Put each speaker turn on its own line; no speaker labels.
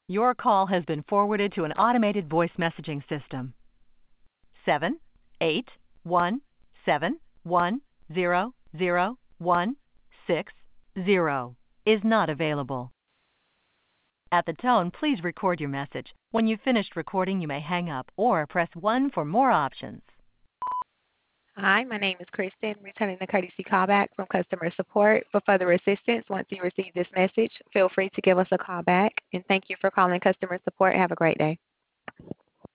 Your call has been forwarded to an automated voice messaging system. 78117100160 is not available. At the tone, please record your message. When you've finished recording, you may hang up or press 1 for more options.
Hi, my name is Kristen, returning the courtesy callback from customer support. For further assistance, once you receive this message, feel free to give us a call back. And thank you for calling customer support. Have a great day.